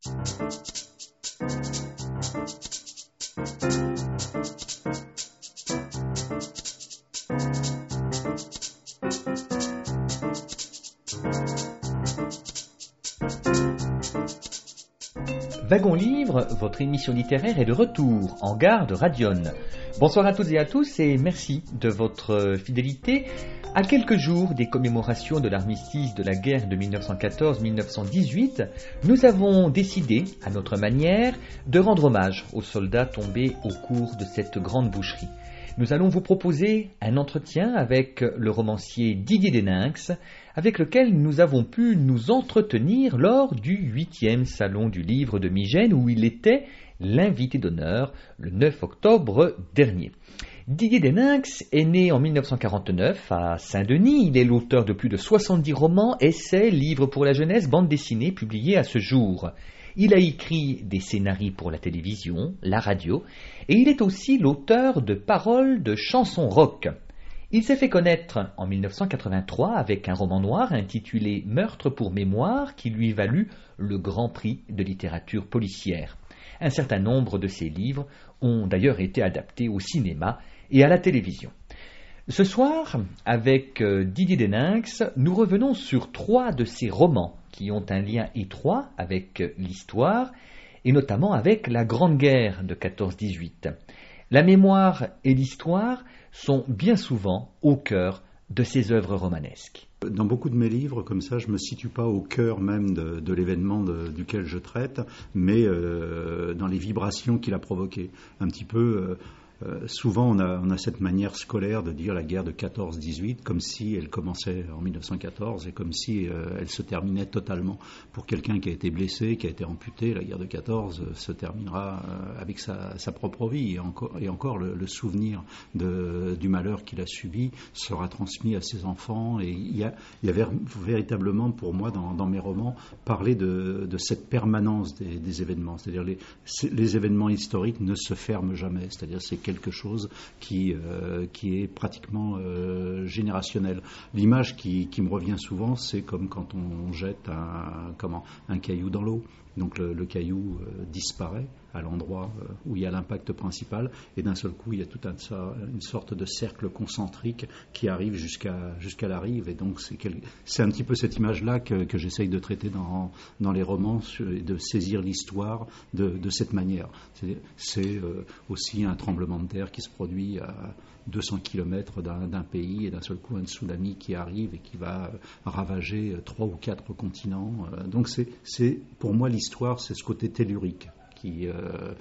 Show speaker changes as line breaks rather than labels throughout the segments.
Wagon Livre, votre émission littéraire est de retour en gare de Radion. Bonsoir à toutes et à tous et merci de votre fidélité. À quelques jours des commémorations de l'armistice de la guerre de 1914-1918, nous avons décidé, à notre manière, de rendre hommage aux soldats tombés au cours de cette grande boucherie. Nous allons vous proposer un entretien avec le romancier Didier Deninx, avec lequel nous avons pu nous entretenir lors du 8e Salon du Livre de Migène, où il était l'invité d'honneur le 9 octobre dernier. Didier Deninx est né en 1949 à Saint-Denis. Il est l'auteur de plus de 70 romans, essais, livres pour la jeunesse, bandes dessinées publiés à ce jour. Il a écrit des scénarios pour la télévision, la radio, et il est aussi l'auteur de paroles de chansons rock. Il s'est fait connaître en 1983 avec un roman noir intitulé « Meurtre pour mémoire » qui lui valut le Grand Prix de littérature policière. Un certain nombre de ses livres ont d'ailleurs été adaptés au cinéma et à la télévision. Ce soir, avec Didier Deninx, nous revenons sur 3 de ses romans qui ont un lien étroit avec l'histoire et notamment avec la Grande Guerre de 14-18. La mémoire et l'histoire sont bien souvent au cœur de ses œuvres romanesques.
Dans beaucoup de mes livres, comme ça, je ne me situe pas au cœur même de l'événement duquel je traite, mais dans les vibrations qu'il a provoquées. Un petit peu... souvent, on a cette manière scolaire de dire la guerre de 14-18 comme si elle commençait en 1914 et comme si elle se terminait totalement. Pour quelqu'un qui a été blessé, qui a été amputé, la guerre de 14 se terminera avec sa propre vie. Et encore le souvenir du malheur qu'il a subi sera transmis à ses enfants. Et il y a véritablement, pour moi, dans mes romans, parler de cette permanence des événements. C'est-à-dire les événements historiques ne se ferment jamais. C'est-à-dire c'est quelque chose qui est pratiquement générationnel. L'image qui me revient souvent, c'est comme quand on jette un caillou dans l'eau. Donc le caillou disparaît à l'endroit où il y a l'impact principal et d'un seul coup il y a toute une sorte de cercle concentrique qui arrive jusqu'à la rive. Et donc c'est un petit peu cette image-là que j'essaye de traiter dans les romans, et de saisir l'histoire de cette manière. C'est aussi un tremblement de terre qui se produit à 200 km d'un pays et d'un seul coup un tsunami qui arrive et qui va ravager 3 ou 4 continents. Donc c'est pour moi l'histoire, c'est ce côté tellurique qui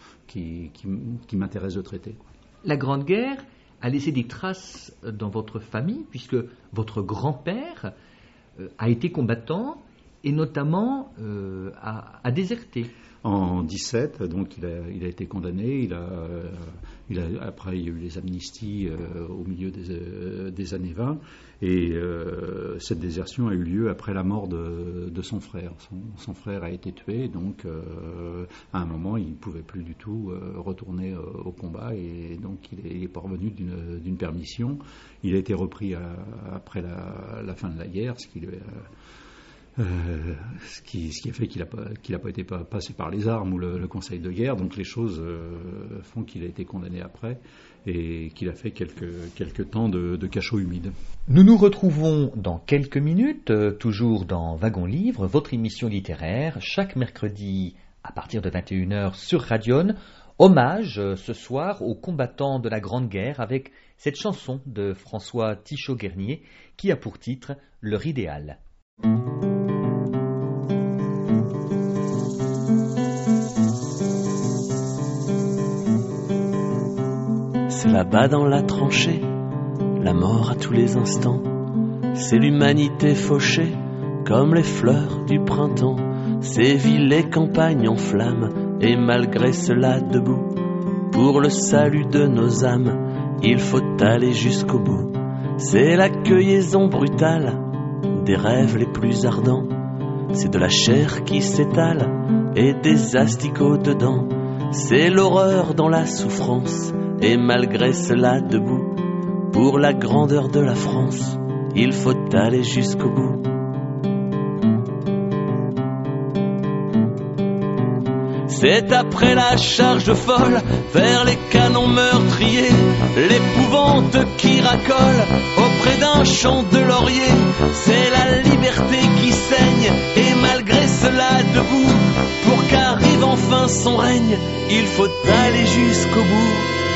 m'intéresse de traiter.
La Grande Guerre a laissé des traces dans votre famille puisque votre grand-père a été combattant et notamment a déserté.
En 17, donc il a été condamné. Après, il y a eu les amnisties au milieu des années 20, et cette désertion a eu lieu après la mort de son frère. Son frère a été tué, donc à un moment, il ne pouvait plus du tout retourner au combat, et donc il est parvenu d'une permission. Il a été repris après la fin de la guerre, ce qui a fait qu'il n'a pas été passé par les armes ou le conseil de guerre. Donc les choses font qu'il a été condamné après et qu'il a fait quelques temps de cachot humide.
Nous nous retrouvons dans quelques minutes, toujours dans Wagon Livre, votre émission littéraire, chaque mercredi à partir de 21h sur Radion. Hommage ce soir aux combattants de la Grande Guerre avec cette chanson de François Tichot-Guernier qui a pour titre « Leur idéal ».
C'est là-bas dans la tranchée, la mort à tous les instants. C'est l'humanité fauchée, comme les fleurs du printemps. Ces villes et campagnes en flammes, et malgré cela debout. Pour le salut de nos âmes, il faut aller jusqu'au bout. C'est la cueillison brutale des rêves les plus ardents. C'est de la chair qui s'étale et des asticots dedans. C'est l'horreur dans la souffrance, et malgré cela debout. Pour la grandeur de la France, il faut aller jusqu'au bout. C'est après la charge folle vers les canons meurtriers, l'épouvante qui racole auprès d'un champ de laurier. C'est la liberté qui saigne et malgré cela debout, pour qu'arrive enfin son règne, il faut aller jusqu'au bout.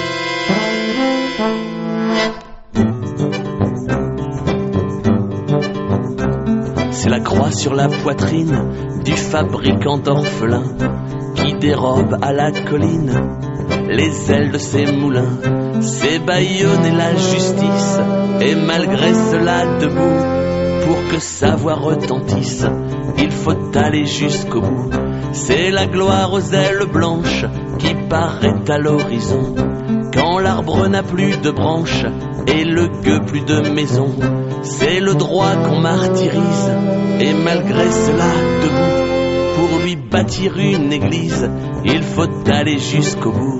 C'est la croix sur la poitrine du fabricant d'orphelins qui dérobe à la colline les ailes de ses moulins. C'est bâillonner la justice et malgré cela debout, pour que sa voix retentisse, il faut aller jusqu'au bout. C'est la gloire aux ailes blanches qui paraît à l'horizon quand l'arbre n'a plus de branches et le gueux plus de maison. C'est le droit qu'on martyrise et malgré cela debout, pour lui bâtir une église, il faut aller jusqu'au bout.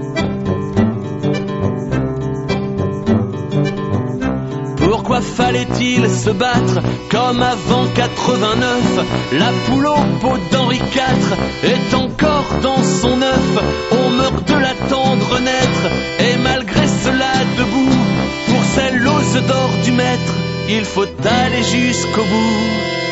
Pourquoi fallait-il se battre comme avant 89? La poule aux peaux d'Henri IV est encore dans son œuf. On meurt de l'attendre naître et malgré cela debout, pour celle aux d'or du maître, il faut aller jusqu'au bout.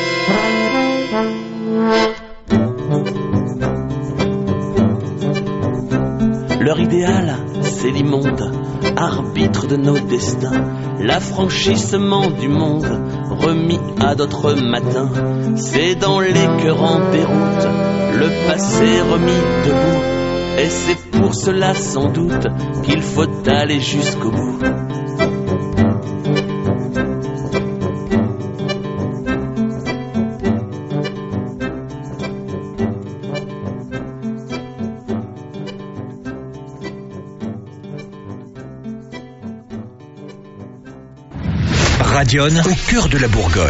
Leur idéal, c'est l'immonde, arbitre de nos destins, l'affranchissement du monde, remis à d'autres matins. C'est dans l'écœurante déroute, le passé remis debout, et c'est pour cela sans doute qu'il faut aller jusqu'au bout.
Radion, au cœur de la Bourgogne.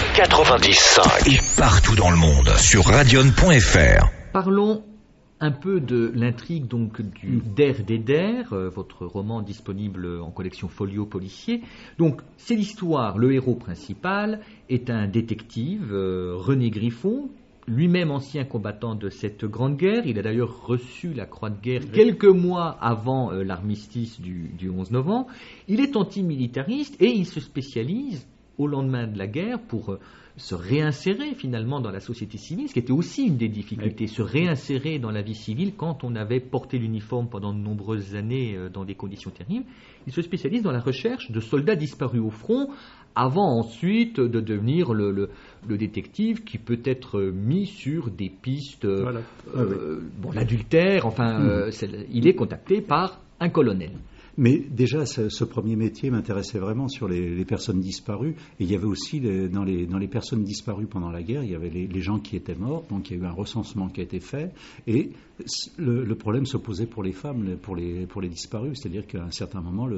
95. Et partout dans le monde, sur radion.fr.
Parlons un peu de l'intrigue donc du Der des Der, votre roman disponible en collection Folio policier. Donc c'est l'histoire, le héros principal est un détective, René Griffon, lui-même ancien combattant de cette grande guerre. Il a d'ailleurs reçu la Croix de guerre quelques mois avant l'armistice du 11 novembre. Il est antimilitariste et il se spécialise au lendemain de la guerre pour se réinsérer finalement dans la société civile, ce qui était aussi une des difficultés, se réinsérer dans la vie civile quand on avait porté l'uniforme pendant de nombreuses années dans des conditions terribles. Il se spécialise dans la recherche de soldats disparus au front, avant ensuite de devenir le détective qui peut être mis sur des pistes, l'adultère, il est contacté par un colonel.
Mais déjà, ce premier métier m'intéressait vraiment sur les personnes disparues. Et il y avait aussi, dans les personnes disparues pendant la guerre, il y avait les gens qui étaient morts. Donc il y a eu un recensement qui a été fait. Et le problème se posait pour les femmes, pour les disparus. C'est-à-dire qu'à un certain moment,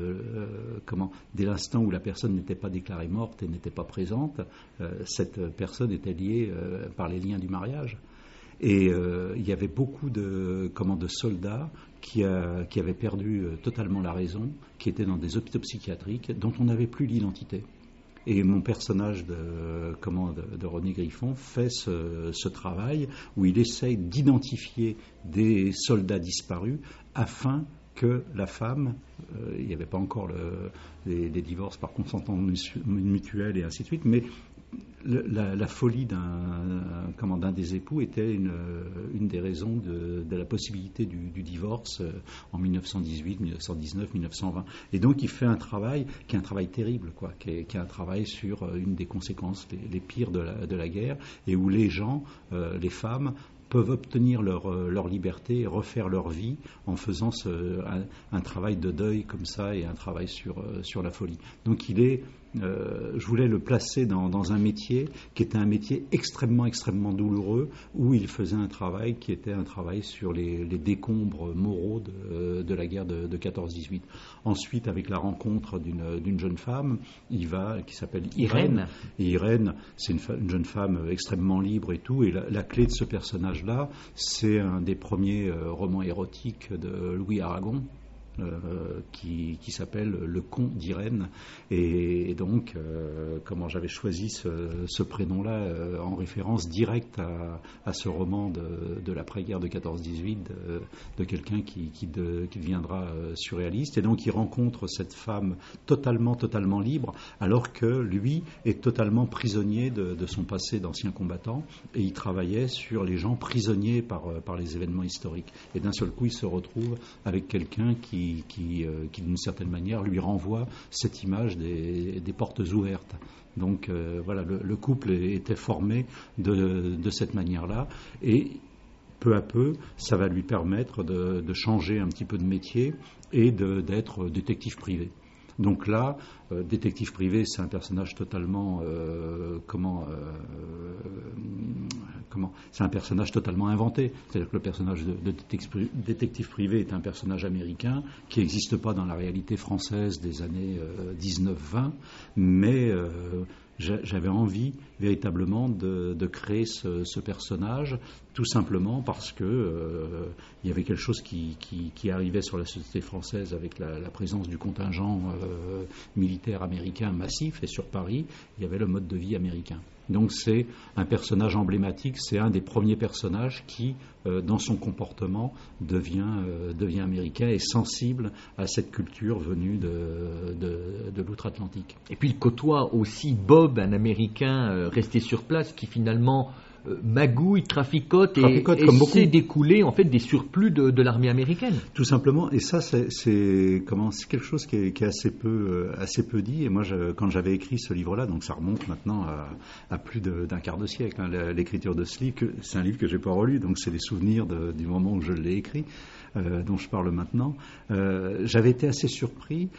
dès l'instant où la personne n'était pas déclarée morte et n'était pas présente, cette personne était liée par les liens du mariage. Et il y avait beaucoup de soldats qui avaient perdu totalement la raison, qui étaient dans des hôpitaux psychiatriques dont on n'avait plus l'identité. Et mon personnage de René Griffon fait ce travail où il essaye d'identifier des soldats disparus afin que la femme, il n'y avait pas encore les divorces par consentement mutuel et ainsi de suite, mais la folie d'un des époux était une des raisons de la possibilité du divorce en 1918, 1919, 1920. Et donc il fait un travail qui est un travail terrible, qui est un travail sur une des conséquences les pires de la guerre, et où les gens, les femmes, peuvent obtenir leur liberté et refaire leur vie en faisant un travail de deuil comme ça et un travail sur la folie. Donc je voulais le placer dans un métier qui était un métier extrêmement, extrêmement douloureux, où il faisait un travail qui était un travail sur les décombres moraux de la guerre de 14-18. Ensuite, avec la rencontre d'une jeune femme, qui s'appelle Irène. Et Irène, c'est une jeune femme extrêmement libre et tout. Et la clé de ce personnage-là, c'est un des premiers romans érotiques de Louis Aragon. qui s'appelle Le Con d'Irène. Et donc, comment j'avais choisi ce prénom-là en référence directe à ce roman de l'après-guerre de 14-18 de quelqu'un qui deviendra surréaliste. Et donc, il rencontre cette femme totalement libre, alors que lui est totalement prisonnier de son passé d'ancien combattant, et il travaillait sur les gens prisonniers par les événements historiques. Et d'un seul coup, il se retrouve avec quelqu'un qui d'une certaine manière, lui renvoie cette image des portes ouvertes. Donc voilà, le couple était formé de cette manière-là, et peu à peu, ça va lui permettre de changer un petit peu de métier et d'être détective privé. Donc là, détective privé, c'est un personnage totalement c'est un personnage totalement inventé. C'est-à-dire que le personnage de détective privé est un personnage américain qui n'existe pas dans la réalité française des années 19-20, mais j'avais envie véritablement de créer ce personnage, tout simplement parce que il y avait quelque chose qui arrivait sur la société française avec la présence du contingent militaire américain massif, et sur Paris, il y avait le mode de vie américain. Donc c'est un personnage emblématique, c'est un des premiers personnages qui, dans son comportement, devient américain et sensible à cette culture venue de l'outre-Atlantique.
Et puis il côtoie aussi Bob, un Américain resté sur place, qui finalement magouille, traficote et essaie d'écouler en fait des surplus de l'armée américaine.
Tout simplement, et ça c'est quelque chose qui est assez peu dit. Et moi, quand j'avais écrit ce livre-là, donc ça remonte maintenant à plus d'un quart de siècle, hein, l'écriture de ce livre, c'est un livre que j'ai pas relu, donc c'est des souvenirs du moment où je l'ai écrit, dont je parle maintenant. J'avais été assez surpris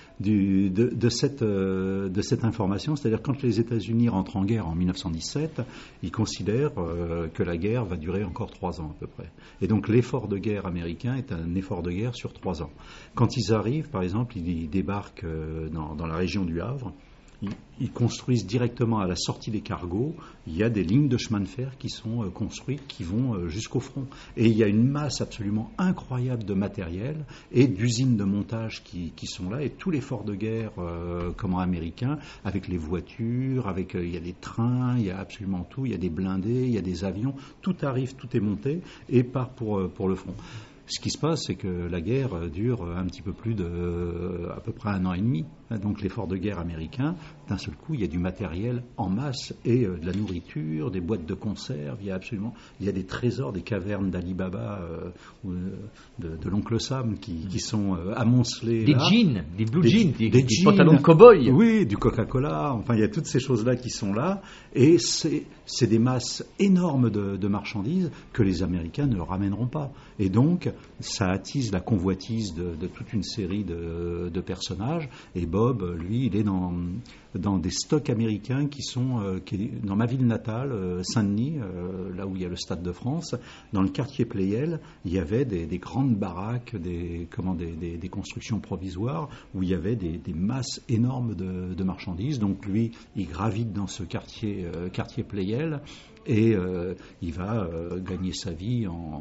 de cette information, c'est-à-dire quand les États-Unis rentrent en guerre en 1917, ils considèrent que la guerre va durer encore 3 ans à peu près. Et donc l'effort de guerre américain est un effort de guerre sur 3 ans. Quand ils arrivent, par exemple, ils débarquent dans la région du Havre. Ils construisent directement à la sortie des cargos, il y a des lignes de chemin de fer qui sont construites, qui vont jusqu'au front. Et il y a une masse absolument incroyable de matériel et d'usines de montage qui sont là, et tout l'effort de guerre américain, avec les voitures, il y a des trains, il y a absolument tout, il y a des blindés, il y a des avions, tout arrive, tout est monté et part pour le front. Ce qui se passe, c'est que la guerre dure un petit peu plus à peu près 1 an et demi. Donc l'effort de guerre américain, d'un seul coup, il y a du matériel en masse et de la nourriture, des boîtes de conserve, il y a des trésors, des cavernes d'Ali Baba ou de l'oncle Sam qui sont amoncelés.
Des
là.
Jeans, des blue jeans, des
jeans,
pantalons de cow-boy.
Oui, du Coca-Cola, enfin il y a toutes ces choses-là qui sont là, et c'est des masses énormes de marchandises que les Américains ne ramèneront pas. Et donc, ça attise la convoitise de toute une série de personnages, et Bob, lui, il est dans des stocks américains qui sont dans ma ville natale, Saint-Denis, là où il y a le Stade de France. Dans le quartier Pleyel, il y avait des grandes baraques, des constructions provisoires où il y avait des masses énormes de marchandises. Donc lui, il gravite dans ce quartier Pleyel, et il va gagner sa vie en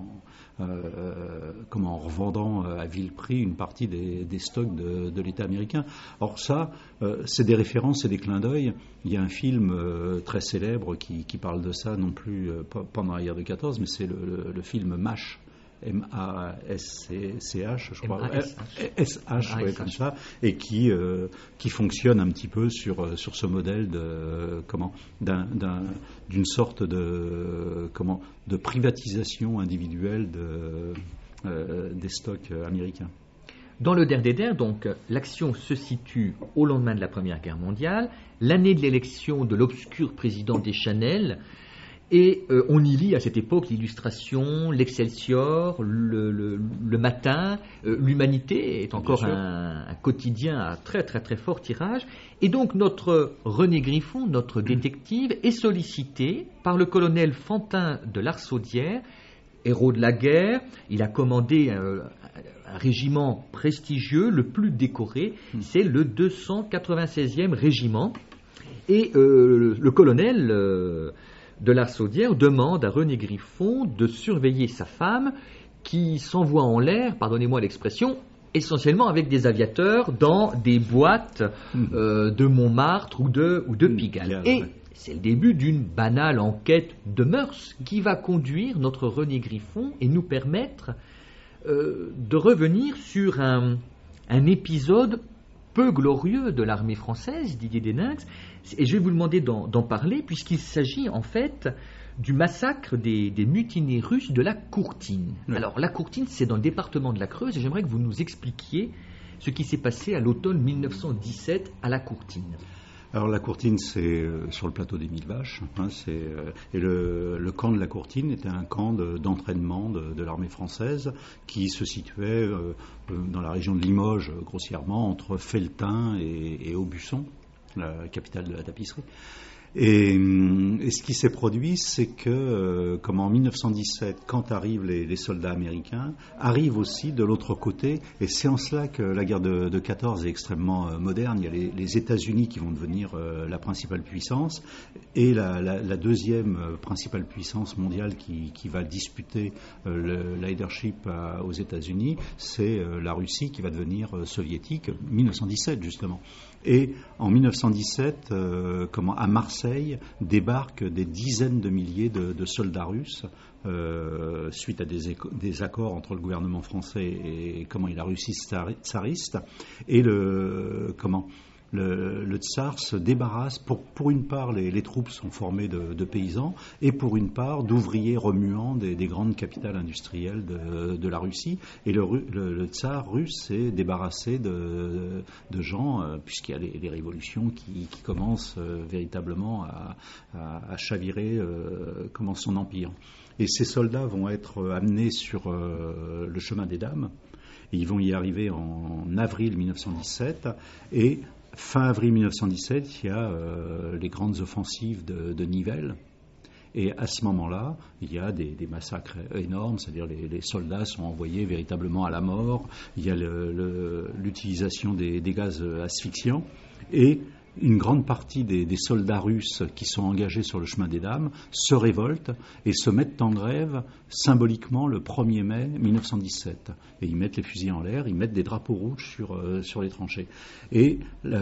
revendant à vil prix une partie des stocks de l'État américain. Or ça, c'est des références, c'est des clins d'œil. Il y a un film très célèbre qui parle de ça, non plus pendant la guerre de 14, mais c'est le film MASH. M-A-S-C-H, je crois. S-H, ouais, comme ça, et qui fonctionne un petit peu sur ce modèle d'une sorte de privatisation individuelle des stocks américains.
Dans le Der des Der, donc, l'action se situe au lendemain de la Première Guerre mondiale, l'année de l'élection de l'obscur président Deschanel. Et on y lit à cette époque l'Illustration, l'Excelsior, le Matin, l'Humanité est encore un quotidien à très très très fort tirage. Et donc notre René Griffon, notre détective, est sollicité par le colonel Fantin de l'Arsaudierre, héros de la guerre. Il a commandé un régiment prestigieux, le plus décoré, c'est le 296e régiment. Et le colonel de l'Arsaudierre demande à René Griffon de surveiller sa femme qui s'envoie en l'air, pardonnez-moi l'expression, essentiellement avec des aviateurs dans des boîtes de Montmartre ou de Pigalle. Et c'est le début d'une banale enquête de mœurs qui va conduire notre René Griffon et nous permettre de revenir sur un épisode peu glorieux de l'armée française, Didier Deninx. Et je vais vous demander d'en parler, puisqu'il s'agit en fait du massacre des mutineers russes de la Courtine. Oui. Alors, la Courtine, c'est dans le département de la Creuse, et j'aimerais que vous nous expliquiez ce qui s'est passé à l'automne 1917 à la Courtine.
Alors la Courtine, c'est sur le plateau des Mille Vaches, et le camp de la Courtine était un camp d'entraînement de l'armée française qui se situait dans la région de Limoges, grossièrement, entre Felletin et Aubusson, la capitale de la tapisserie. Et ce qui s'est produit, c'est que, comme en 1917, quand arrivent les soldats américains, arrivent aussi de l'autre côté, et c'est en cela que la guerre de 14 est extrêmement moderne. Il y a les États-Unis qui vont devenir la principale puissance, et la deuxième principale puissance mondiale qui va disputer le leadership aux États-Unis, c'est la Russie qui va devenir soviétique, 1917 justement. Et en 1917, à Marseille, débarquent des dizaines de milliers de soldats russes suite à des accords entre le gouvernement français et la Russie tsariste. Et le tsar se débarrasse, pour une part les troupes sont formées de paysans et pour une part d'ouvriers remuants des grandes capitales industrielles de la Russie, et le tsar russe s'est débarrassé de gens puisqu'il y a les révolutions qui commencent véritablement à chavirer son empire. Et ces soldats vont être amenés sur le chemin des dames, et ils vont y arriver en avril 1917, et fin avril 1917, il y a les grandes offensives de Nivelles. Et à ce moment-là, il y a des massacres énormes, c'est-à-dire les soldats sont envoyés véritablement à la mort. Il y a l'utilisation des gaz asphyxiants. Et une grande partie des soldats russes qui sont engagés sur le chemin des dames se révoltent et se mettent en grève symboliquement le 1er mai 1917. Et ils mettent les fusils en l'air, ils mettent des drapeaux rouges sur les tranchées. Et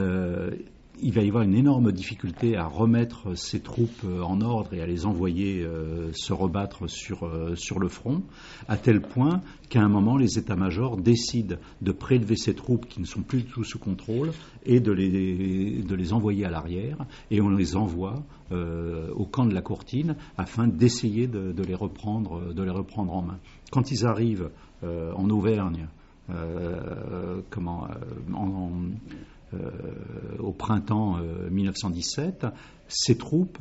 il va y avoir une énorme difficulté à remettre ces troupes en ordre et à les envoyer se rebattre sur le front, à tel point qu'à un moment, les états-majors décident de prélever ces troupes qui ne sont plus du tout sous contrôle et de les envoyer à l'arrière, et on les envoie au camp de la Courtine afin d'essayer de les reprendre en main. Quand ils arrivent en Auvergne, au printemps 1917, ces troupes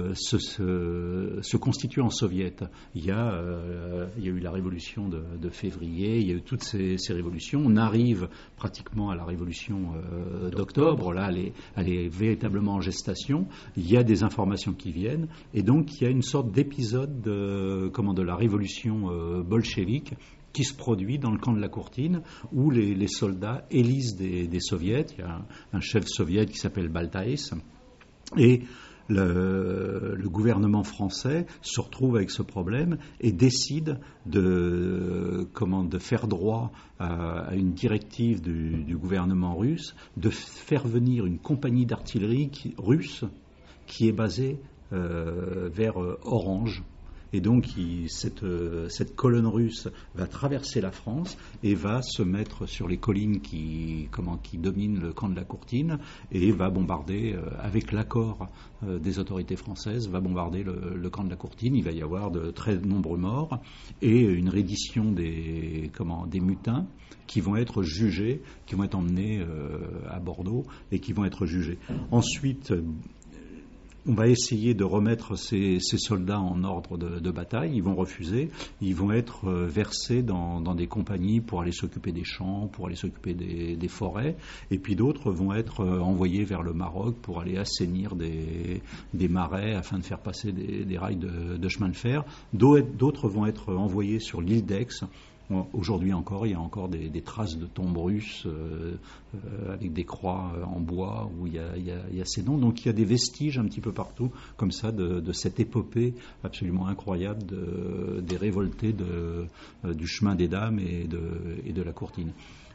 se constituent en soviet. Il y a eu la révolution de février, il y a eu toutes ces révolutions. On arrive pratiquement à la révolution d'octobre. Là, elle est véritablement en gestation. Il y a des informations qui viennent, et donc il y a une sorte d'épisode de la révolution bolchevique qui se produit dans le camp de la Courtine, où les soldats élisent des soviets. Il y a un chef soviet qui s'appelle Baltaïs, et le gouvernement français se retrouve avec ce problème et décide de faire droit à une directive du gouvernement russe de faire venir une compagnie d'artillerie russe qui est basée vers Orange. Et donc, cette colonne russe va traverser la France et va se mettre sur les collines qui dominent le camp de la Courtine, et va bombarder, avec l'accord des autorités françaises, va bombarder le camp de la Courtine. Il va y avoir de très nombreux morts et une reddition des mutins qui vont être jugés, qui vont être emmenés à Bordeaux et qui vont être jugés. Ensuite, on va essayer de remettre ces soldats en ordre de bataille. Ils vont refuser. Ils vont être versés dans des compagnies pour aller s'occuper des champs, pour aller s'occuper des forêts. Et puis d'autres vont être envoyés vers le Maroc pour aller assainir des marais afin de faire passer des rails de chemin de fer. D'autres vont être envoyés sur l'île d'Aix. Aujourd'hui encore, il y a encore des traces de tombes russes avec des croix en bois où il y a ces noms. Donc il y a des vestiges un petit peu partout comme ça de cette épopée absolument incroyable des révoltés du chemin des dames et de la Courtine.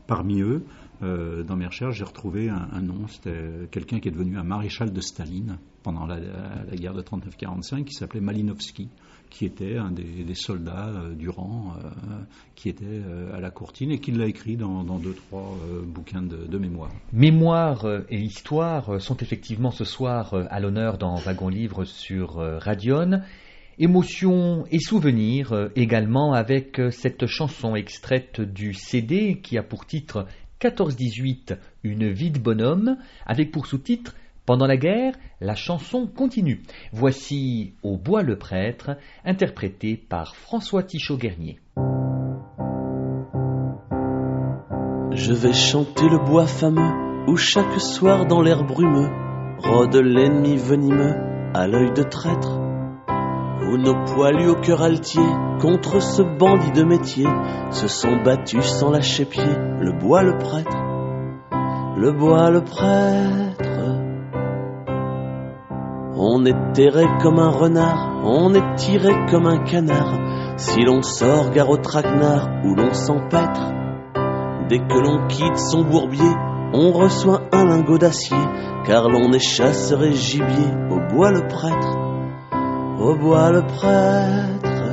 Parmi eux, dans mes recherches, j'ai retrouvé un nom. C'était quelqu'un qui est devenu un maréchal de Staline pendant la guerre de 39-45, qui s'appelait Malinovski, qui était un des soldats du rang, qui était à la courtine et qui l'a écrit dans 2-3 bouquins de mémoire.
Mémoire et histoire sont effectivement ce soir à l'honneur dans Wagon Livre sur Radion. Émotion et souvenirs également avec cette chanson extraite du CD qui a pour titre 14-18, une vie de bonhomme, avec pour sous-titre Pendant la guerre, la chanson continue. Voici Au bois le prêtre, interprété par François Tichot-Guernier.
Je vais chanter le bois fameux, où chaque soir dans l'air brumeux rôde l'ennemi venimeux à l'œil de traître. Où nos poilus au cœur altier, contre ce bandit de métier, se sont battus sans lâcher pied, le bois le prêtre, le bois le prêtre. On est terré comme un renard, on est tiré comme un canard, si l'on sort gare au traquenard où l'on s'empêtre. Dès que l'on quitte son bourbier, on reçoit un lingot d'acier, car l'on est chasseur et gibier, au bois le prêtre, au bois le prêtre.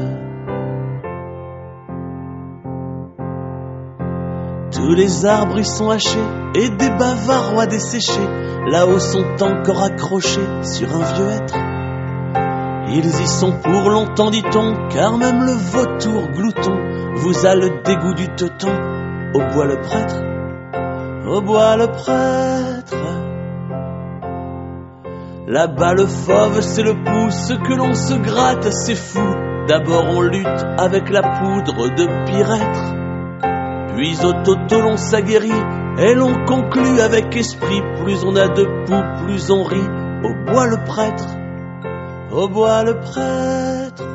Tous les arbres y sont hachés, et des bavarois desséchés, là-haut sont encore accrochés sur un vieux hêtre. Ils y sont pour longtemps, dit-on, car même le vautour glouton vous a le dégoût du teuton, au bois le prêtre, au bois le prêtre. Là-bas le fauve c'est le pouce que l'on se gratte, c'est fou. D'abord on lutte avec la poudre de pyrètre, puis au toto l'on s'aguerrit et l'on conclut avec esprit. Plus on a de poux, plus on rit, au bois le prêtre, au bois le prêtre.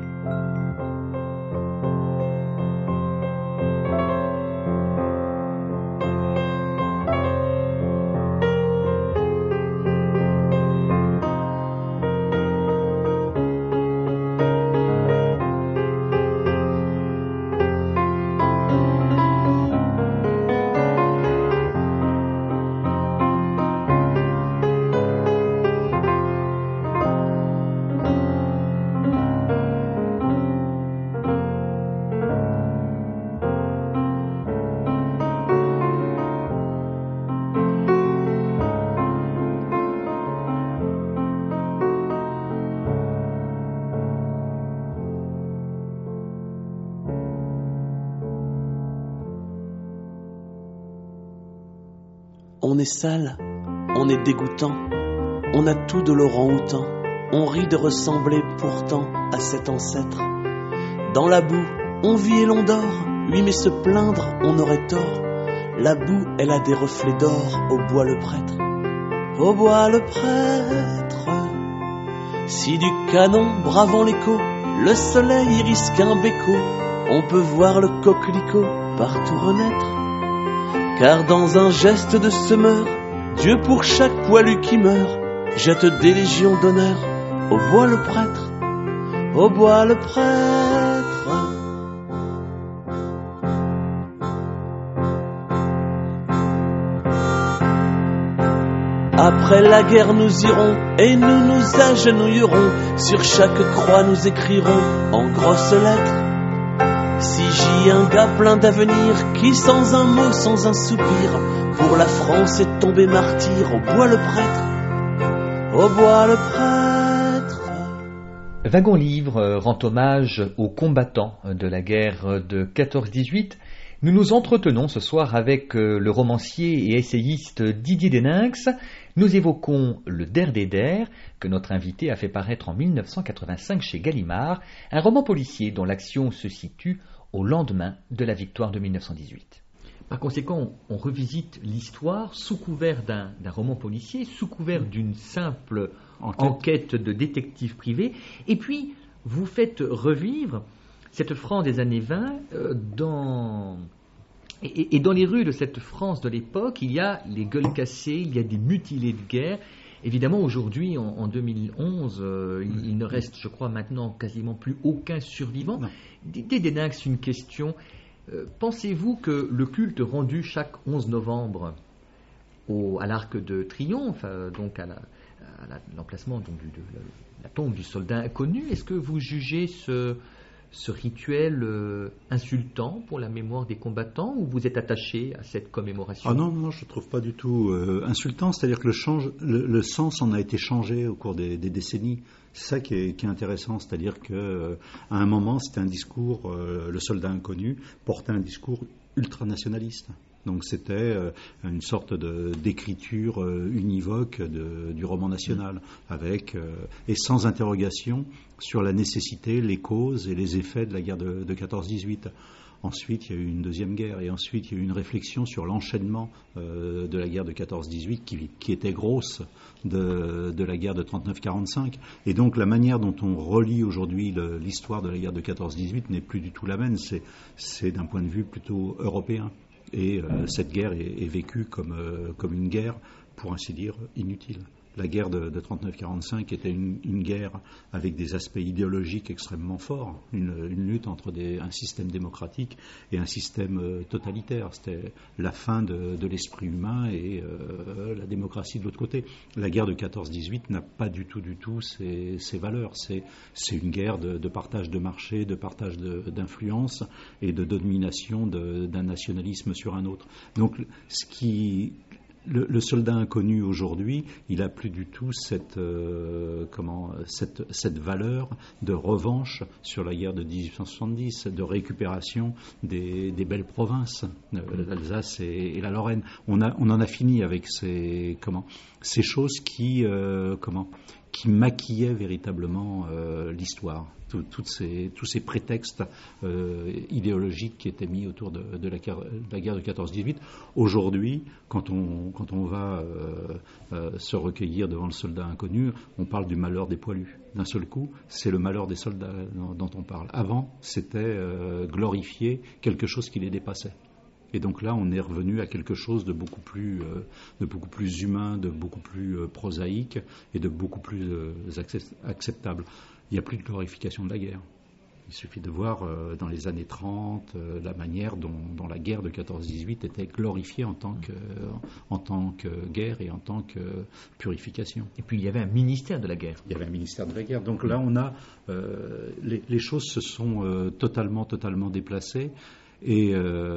On est sale, on est dégoûtant, on a tout de l'orang-outan, on rit de ressembler pourtant à cet ancêtre. Dans la boue, on vit et l'on dort, oui mais se plaindre, on aurait tort. La boue, elle a des reflets d'or, au bois le prêtre, au bois le prêtre. Si du canon, bravant l'écho, le soleil y risque un béco, on peut voir le coquelicot partout renaître. Car dans un geste de semeur, Dieu pour chaque poilu qui meurt jette des légions d'honneur, au bois le prêtre, au bois le prêtre. Après la guerre nous irons et nous nous agenouillerons, sur chaque croix nous écrirons en grosses lettres. Si j'y ai un gars plein d'avenir, qui sans un mot, sans un soupir, pour la France est tombé martyr, au bois le prêtre, au bois le prêtre.
Wagon Livre rend hommage aux combattants de la guerre de 14-18. Nous nous entretenons ce soir avec le romancier et essayiste Didier Deninx. Nous évoquons le Der des Der, que notre invité a fait paraître en 1985 chez Gallimard, un roman policier dont l'action se situe au lendemain de la victoire de 1918. Par conséquent, on revisite l'histoire sous couvert d'un roman policier, sous couvert d'une simple enquête de détective privé, et puis vous faites revivre cette France des années 20 dans les rues de cette France de l'époque, il y a les gueules cassées, il y a des mutilés de guerre. Évidemment, aujourd'hui, en 2011, il ne reste, je crois, maintenant quasiment plus aucun survivant. Didier Deninx, une question. Pensez-vous que le culte rendu chaque 11 novembre à l'Arc de Triomphe, donc à l'emplacement de la tombe du soldat inconnu, est-ce que vous jugez ce rituel insultant pour la mémoire des combattants, ou vous êtes attaché à cette commémoration?
Ah non, je ne trouve pas du tout insultant, c'est-à-dire que le sens en a été changé au cours des décennies. C'est ça qui est intéressant, c'est-à-dire qu'à un moment, c'était un discours, le soldat inconnu portait un discours ultranationaliste. Donc c'était une sorte d'écriture univoque du roman national, avec et sans interrogation sur la nécessité, les causes et les effets de la guerre de 14-18. Ensuite, il y a eu une deuxième guerre, et ensuite, il y a eu une réflexion sur l'enchaînement de la guerre de 14-18 qui était grosse de la guerre de 39-45. Et donc, la manière dont on relie aujourd'hui l'histoire de la guerre de 14-18 n'est plus du tout la même. C'est d'un point de vue plutôt européen. Et cette guerre est vécue comme une guerre, pour ainsi dire, inutile. La guerre de 39-45 était une guerre avec des aspects idéologiques extrêmement forts, une lutte entre un système démocratique et un système totalitaire. C'était la fin de l'esprit humain et la démocratie de l'autre côté. La guerre de 14-18 n'a pas du tout ces valeurs. C'est une guerre de partage de marché, de partage d'influence et de domination d'un nationalisme sur un autre. Donc, le soldat inconnu aujourd'hui, il a plus du tout cette valeur de revanche sur la guerre de 1870, de récupération des belles provinces, l'Alsace et la Lorraine. On en a fini avec ces choses qui maquillaient véritablement l'histoire. Tous ces prétextes idéologiques qui étaient mis autour de la guerre de 14-18. Aujourd'hui, quand on va se recueillir devant le soldat inconnu, on parle du malheur des poilus. D'un seul coup, c'est le malheur des soldats dont on parle. Avant, c'était glorifier quelque chose qui les dépassait. Et donc là, on est revenu à quelque chose de beaucoup plus humain, de beaucoup plus prosaïque et de beaucoup plus acceptable. Il n'y a plus de glorification de la guerre. Il suffit de voir dans les années 30 la manière dont la guerre de 14-18 était glorifiée en tant que guerre et en tant que purification.
Et puis il y avait un ministère de la guerre.
Il y avait un ministère de la guerre. Donc là, on a les choses se sont totalement déplacées. Et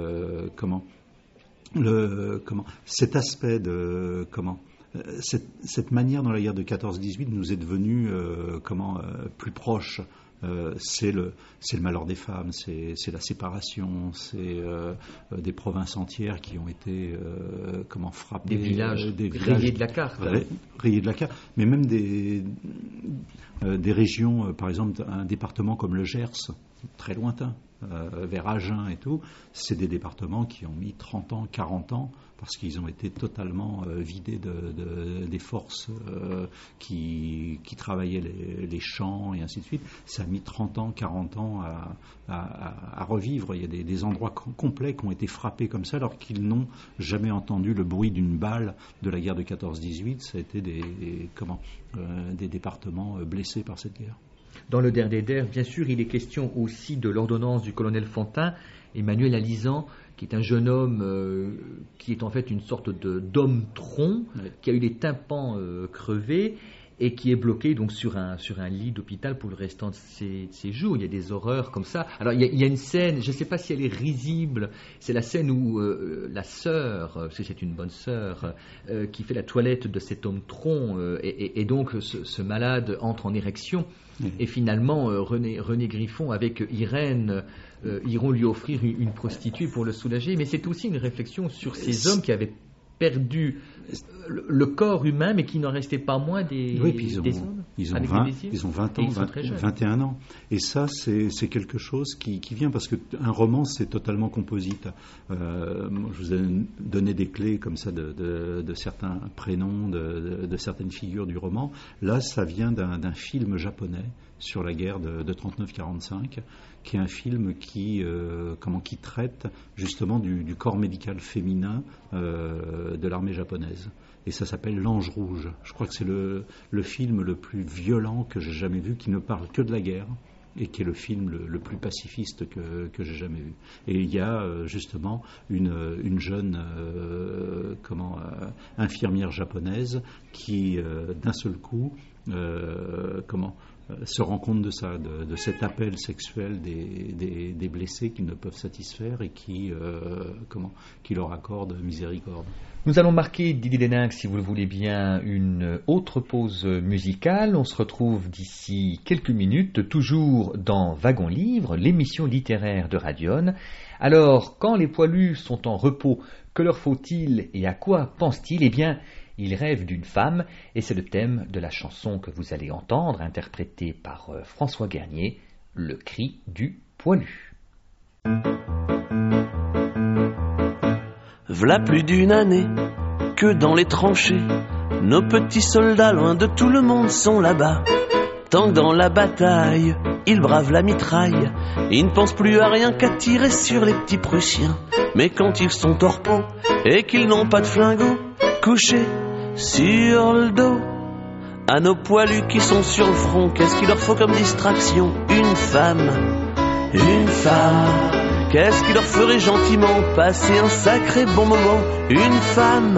cet aspect cette manière dont la guerre de 14-18 nous est devenue plus proche. C'est le malheur des femmes, c'est la séparation, c'est des provinces entières qui ont été frappées,
des villages rayés de la carte,
rayés de la carte, mais même des régions, par exemple un département comme le Gers, très lointain, vers Agen et tout, c'est des départements qui ont mis 30 ans, 40 ans, parce qu'ils ont été totalement vidés des forces qui travaillaient les champs et ainsi de suite. Ça a mis 30 ans, 40 ans à revivre. Il y a des endroits complets qui ont été frappés comme ça, alors qu'ils n'ont jamais entendu le bruit d'une balle de la guerre de 14-18. Ça a été des départements blessés par cette guerre.
Dans le Der des Der, bien sûr, il est question aussi de l'ordonnance du colonel Fantin, Emmanuel Alizan, qui est un jeune homme qui est en fait une sorte d'homme tronc, oui, qui a eu les tympans crevés et qui est bloqué donc sur un lit d'hôpital pour le restant de ses jours. Il y a des horreurs comme ça. Alors il y a une scène, je ne sais pas si elle est risible, c'est la scène où la sœur, parce que c'est une bonne sœur, qui fait la toilette de cet homme tronc, et donc ce malade entre en érection. Mmh. Et finalement, René Griffon, avec Irène, iront lui offrir une prostituée pour le soulager. Mais c'est aussi une réflexion sur ces hommes qui avaient perdu le corps humain, mais qui n'en restait pas moins des hommes.
Ils ont 20 ans, 21 ans. Et ça, c'est quelque chose qui vient, parce qu'un roman, c'est totalement composite. Je vous ai donné des clés comme ça de certains prénoms, de certaines figures du roman. Là, ça vient d'un film japonais sur la guerre de 39-45, qui est un film qui traite justement du corps médical féminin de l'armée japonaise. Et ça s'appelle L'Ange Rouge. Je crois que c'est le film le plus violent que j'ai jamais vu, qui ne parle que de la guerre et qui est le film le plus pacifiste que j'ai jamais vu. Et il y a justement une jeune infirmière japonaise qui d'un seul coup se rend compte de ça, de cet appel sexuel des blessés qu'ils ne peuvent satisfaire et qui leur accorde miséricorde.
Nous allons marquer, Didier Deninx, si vous le voulez bien, une autre pause musicale. On se retrouve d'ici quelques minutes, toujours dans Wagon Livre, l'émission littéraire de Radion. Alors, quand les poilus sont en repos, que leur faut-il et à quoi pensent-ils ? Eh bien, ils rêvent d'une femme, et c'est le thème de la chanson que vous allez entendre, interprétée par François Garnier, Le cri du poilu.
V'là plus d'une année que dans les tranchées, nos petits soldats loin de tout le monde sont là-bas. Tant que dans la bataille, ils bravent la mitraille, ils ne pensent plus à rien qu'à tirer sur les petits Prussiens. Mais quand ils sont au repos et qu'ils n'ont pas de flingot, couchés sur le dos, à nos poilus qui sont sur le front, qu'est-ce qu'il leur faut comme distraction ? Une femme, qu'est-ce qu'il leur ferait gentiment passer un sacré bon moment ? Une femme,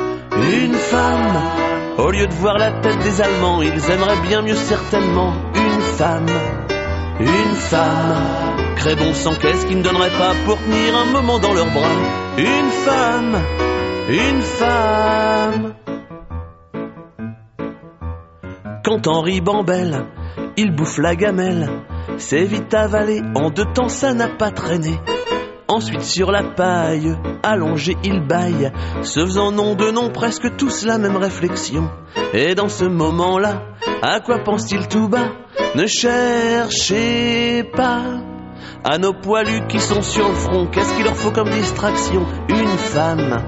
au lieu de voir la tête des Allemands, ils aimeraient bien mieux certainement une femme, crée bon sang, qu'est-ce qu'ils ne donneraient pas pour tenir un moment dans leurs bras ? Une femme. Quand Henri bambelle, il bouffe la gamelle, c'est vite avalé, en 2 temps ça n'a pas traîné. Ensuite sur la paille, allongé il bâille, se faisant nom de nom presque tous la même réflexion. Et dans ce moment-là, à quoi pense-t-il tout bas ? Ne cherchez pas. À nos poilus qui sont sur le front, qu'est-ce qu'il leur faut comme distraction ? Une femme.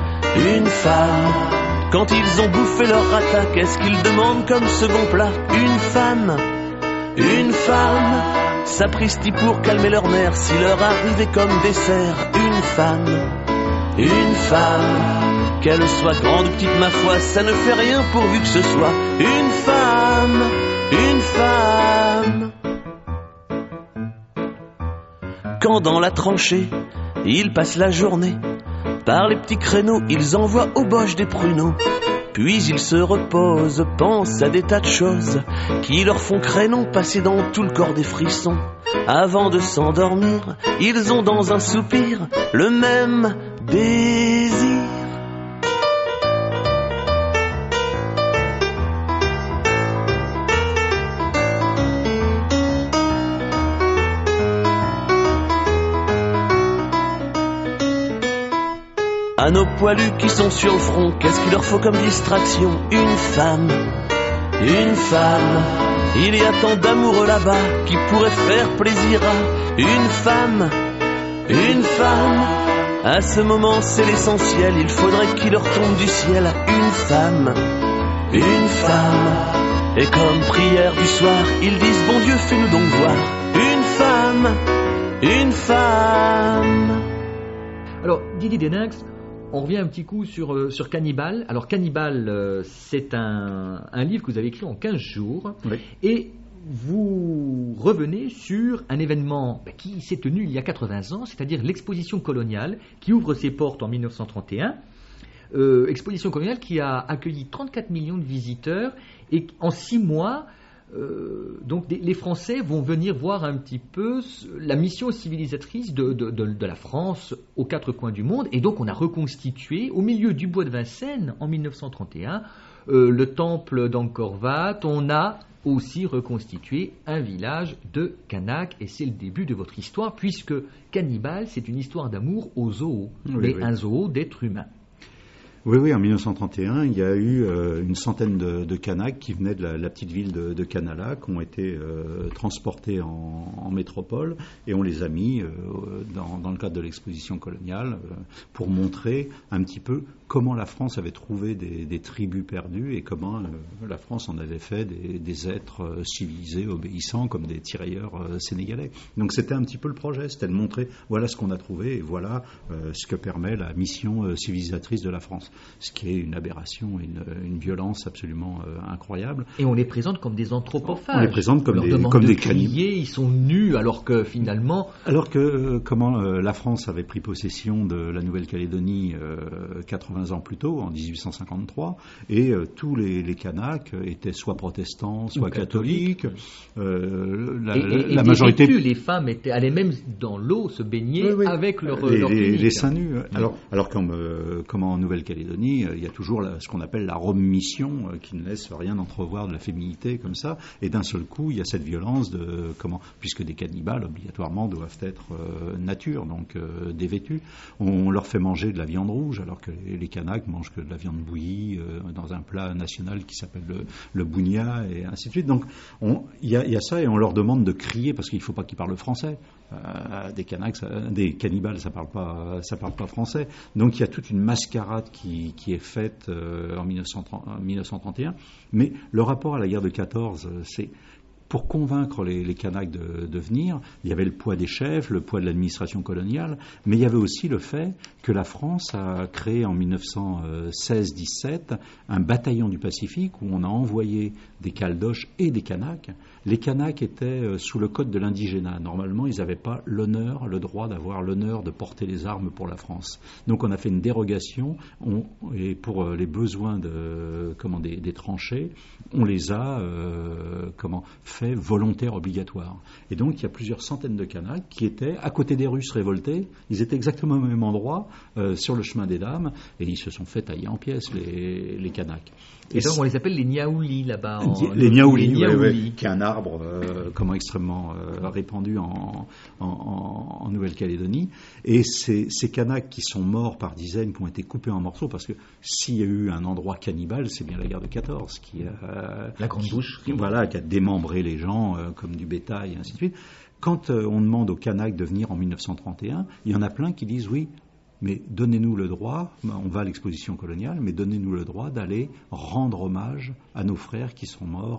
Quand ils ont bouffé leur rata, qu'est-ce qu'ils demandent comme second plat ? Une femme, sapristi pour calmer leur mère, si leur arrivait comme dessert. Une femme, qu'elle soit grande ou petite ma foi, ça ne fait rien pourvu que ce soit. Une femme. Quand dans la tranchée, ils passent la journée, par les petits créneaux, ils envoient aux boches des pruneaux. Puis ils se reposent, pensent à des tas de choses qui leur font crénon passer dans tout le corps des frissons. Avant de s'endormir, ils ont dans un soupir le même désir. À nos poilus qui sont sur le front, qu'est-ce qu'il leur faut comme distraction ? Une femme. Il y a tant d'amoureux là-bas qui pourraient faire plaisir à une femme. À ce moment c'est l'essentiel, il faudrait qu'il leur tombe du ciel une femme. Et comme prière du soir, ils disent bon Dieu fais-nous donc voir une femme.
Alors Didier Deninx, on revient un petit coup sur Cannibale. Alors Cannibale, c'est un livre que vous avez écrit en 15 jours.
Oui.
Et vous revenez sur un événement qui s'est tenu il y a 80 ans, c'est-à-dire l'exposition coloniale qui ouvre ses portes en 1931. Exposition coloniale qui a accueilli 34 millions de visiteurs et en 6 mois, donc les Français vont venir voir un petit peu la mission civilisatrice de la France aux 4 coins du monde. Et donc on a reconstitué au milieu du bois de Vincennes en 1931 le temple d'Angkor Wat. On a aussi reconstitué un village de Kanak et c'est le début de votre histoire puisque Cannibale c'est une histoire d'amour au zoo, mais un zoo d'êtres humains.
Oui, en 1931, il y a eu une centaine de Kanaks qui venaient de la petite ville de Kanala, qui ont été transportés en métropole, et on les a mis dans le cadre de l'exposition coloniale pour montrer un petit peu comment la France avait trouvé des tribus perdues et comment la France en avait fait des êtres civilisés, obéissants, comme des tirailleurs sénégalais. Donc c'était un petit peu le projet, c'était de montrer voilà ce qu'on a trouvé et voilà ce que permet la mission civilisatrice de la France, ce qui est une aberration, une violence absolument incroyable.
Et on les présente comme des anthropophages.
On les présente comme des cannibales.
Ils sont nus alors que finalement...
Alors que comment la France avait pris possession de la Nouvelle-Calédonie 80 ans plus tôt, en 1853, et tous les Kanaks étaient soit protestants, soit catholiques.
La majorité... Les femmes allaient même dans l'eau se baigner avec leur tunique.
Les seins nus. Alors comme en Nouvelle-Calédonie, il y a toujours ce qu'on appelle la Rome-mission, qui ne laisse rien entrevoir de la féminité comme ça, et d'un seul coup, il y a cette violence puisque des cannibales, obligatoirement, doivent être nature, donc dévêtus. On leur fait manger de la viande rouge, alors que les Kanaks mangent que de la viande bouillie dans un plat national qui s'appelle le bougna, et ainsi de suite. Donc il y a ça, et on leur demande de crier, parce qu'il ne faut pas qu'ils parlent français. Des cannibales, ça parle pas français. Donc il y a toute une mascarade qui est faite en 1931. Mais le rapport à la guerre de 14, c'est pour convaincre les Kanaks de venir. Il y avait le poids des chefs, le poids de l'administration coloniale, mais il y avait aussi le fait que la France a créé en 1916-17 un bataillon du Pacifique où on a envoyé des Caldoches et des Kanaks. Les Kanaks étaient sous le code de l'indigénat. Normalement, ils n'avaient pas le droit d'avoir l'honneur de porter les armes pour la France. Donc on a fait une dérogation et pour les besoins des tranchées, on les a fait volontaires obligatoires. Et donc il y a plusieurs centaines de Kanaks qui étaient à côté des Russes révoltés. Ils étaient exactement au même endroit, sur le chemin des Dames, et ils se sont fait tailler en pièces, les Kanaks.
Et donc on les appelle les Niaoulis là-bas.
Les Niaoulis, qui est un arbre extrêmement répandu en Nouvelle-Calédonie. Et ces Kanaks qui sont morts par dizaines, qui ont été coupés en morceaux, parce que s'il y a eu un endroit cannibale, c'est bien la guerre de 14,
la grande bouche.
Qui a démembré les gens comme du bétail, et ainsi de suite. Quand on demande aux Kanaks de venir en 1931, il y en a plein qui disent oui, mais donnez-nous le droit, on va à l'exposition coloniale, mais donnez-nous le droit d'aller rendre hommage à nos frères qui sont morts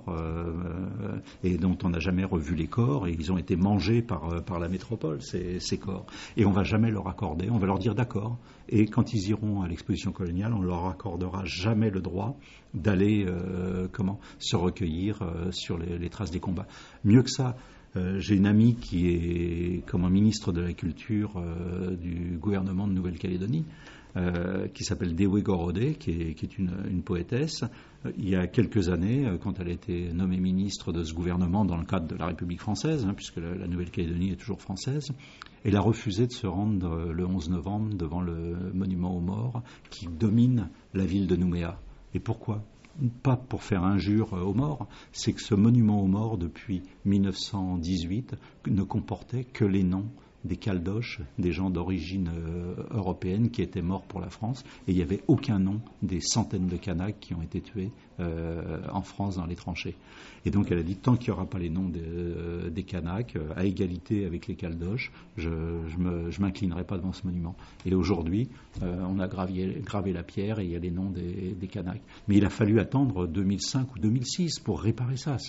et dont on n'a jamais revu les corps, et ils ont été mangés par la métropole, ces corps. Et on ne va jamais leur accorder, on va leur dire d'accord. Et quand ils iront à l'exposition coloniale, on ne leur accordera jamais le droit d'aller se recueillir sur les traces des combats. Mieux que ça, j'ai une amie qui est ministre de la Culture du gouvernement de Nouvelle-Calédonie, qui s'appelle Dewe Gorode, qui est une poétesse. Il y a quelques années, quand elle a été nommée ministre de ce gouvernement dans le cadre de la République française, puisque la Nouvelle-Calédonie est toujours française, elle a refusé de se rendre le 11 novembre devant le monument aux morts qui domine la ville de Nouméa. Et pourquoi ? Pas pour faire injure aux morts, c'est que ce monument aux morts, depuis 1918, ne comportait que les noms des Caldoches, des gens d'origine européenne qui étaient morts pour la France, et il n'y avait aucun nom des centaines de Kanaks qui ont été tués en France dans les tranchées. Et donc elle a dit, tant qu'il n'y aura pas les noms des Kanaks, à égalité avec les Caldoches, je m'inclinerai pas devant ce monument. Et aujourd'hui, on a gravé la pierre et il y a les noms des Kanaks. Mais il a fallu attendre 2005 ou 2006 pour réparer ça.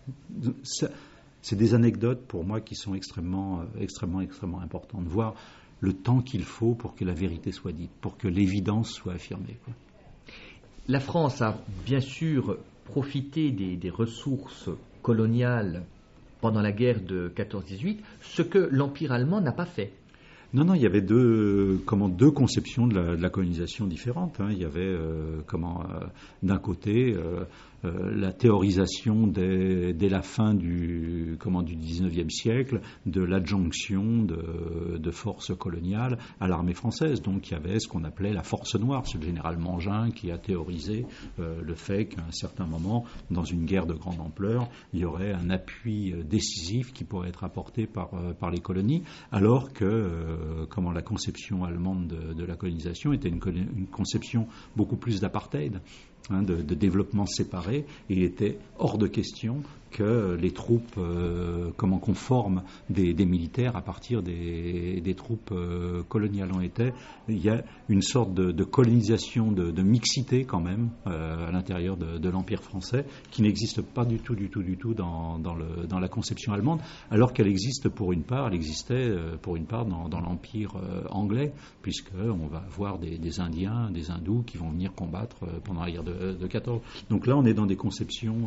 C'est des anecdotes pour moi qui sont extrêmement importantes. Voir le temps qu'il faut pour que la vérité soit dite, pour que l'évidence soit affirmée.
La France a bien sûr profité des ressources coloniales pendant la guerre de 14-18, ce que l'Empire allemand n'a pas fait.
Non, il y avait deux conceptions de la colonisation différentes. Il y avait d'un côté la théorisation dès la fin du 19e siècle de l'adjonction de forces coloniales à l'armée française. Donc il y avait ce qu'on appelait la force noire. C'est le général Mangin qui a théorisé le fait qu'à un certain moment, dans une guerre de grande ampleur, il y aurait un appui décisif qui pourrait être apporté par les colonies, alors que la conception allemande de la colonisation était une conception beaucoup plus d'apartheid, de développement séparé, et il était hors de question que les troupes, comment qu'on forme des militaires à partir des troupes coloniales. Il y a une sorte de colonisation, de mixité quand même à l'intérieur de l'Empire français qui n'existe pas du tout dans la conception allemande, alors qu'elle existe pour une part, elle existait pour une part dans l'Empire anglais, puisqu'on va avoir des Indiens, des Hindous qui vont venir combattre pendant la guerre de 14. Donc là, on est dans des conceptions,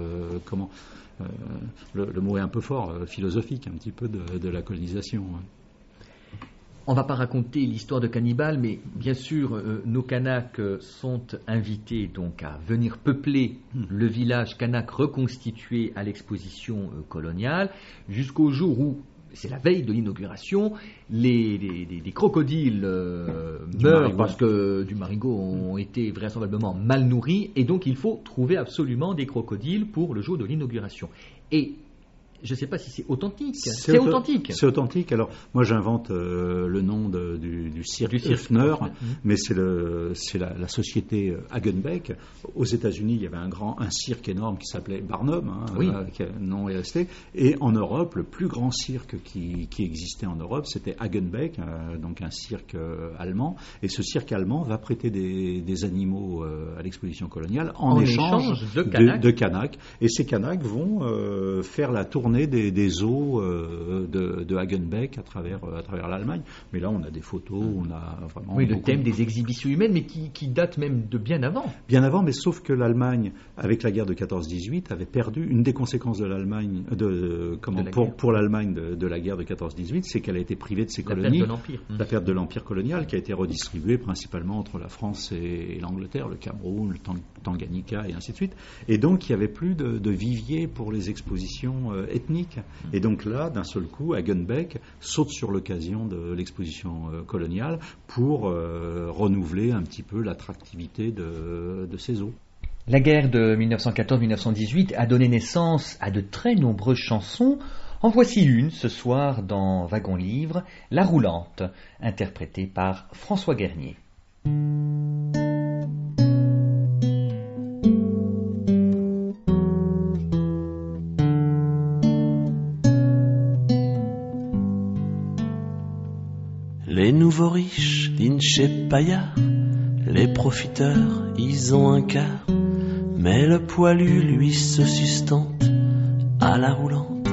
le mot est un peu fort, philosophique un petit peu de la colonisation.
On ne va pas raconter l'histoire de Cannibal, mais bien sûr, nos Kanaks sont invités donc à venir peupler le village kanak reconstitué à l'exposition coloniale, jusqu'au jour où, c'est la veille de l'inauguration, des crocodiles meurent parce que du marigot ont été vraisemblablement mal nourris, et donc il faut trouver absolument des crocodiles pour le jour de l'inauguration. Et je ne sais pas si c'est authentique. C'est authentique.
C'est authentique. Alors, moi, j'invente le nom du cirque Höfner, mais c'est la société Hagenbeck. Aux États-Unis, il y avait un cirque énorme qui s'appelait Barnum, qui le nom est resté. Et en Europe, le plus grand cirque qui existait en Europe, c'était Hagenbeck, donc un cirque allemand. Et ce cirque allemand va prêter des animaux à l'exposition coloniale en échange de Kanaks. Et ces Kanaks vont faire la tournée des zoos de Hagenbeck à travers l'Allemagne. Mais là, on a des photos, on a vraiment...
Oui, le thème des exhibitions humaines, mais qui date même de bien avant.
Bien avant, mais sauf que l'Allemagne, avec la guerre de 14-18, avait perdu une des conséquences de l'Allemagne, pour l'Allemagne de la guerre de 14-18, c'est qu'elle a été privée de ses colonies. La perte de l'empire colonial, qui a été redistribuée principalement entre la France et l'Angleterre, le Cameroun, le Tanganyika et ainsi de suite. Et donc, il n'y avait plus de vivier pour les expositions ethniques. Et donc là, d'un seul coup, Hagenbeck saute sur l'occasion de l'exposition coloniale pour renouveler un petit peu l'attractivité de ces eaux.
La guerre de 1914-1918 a donné naissance à de très nombreuses chansons. En voici une ce soir dans Wagon Livre, La Roulante, interprétée par François Guernier.
Les nouveaux riches dînent chez Paillard, les profiteurs, ils ont un quart, mais le poilu, lui, se sustente à la roulante.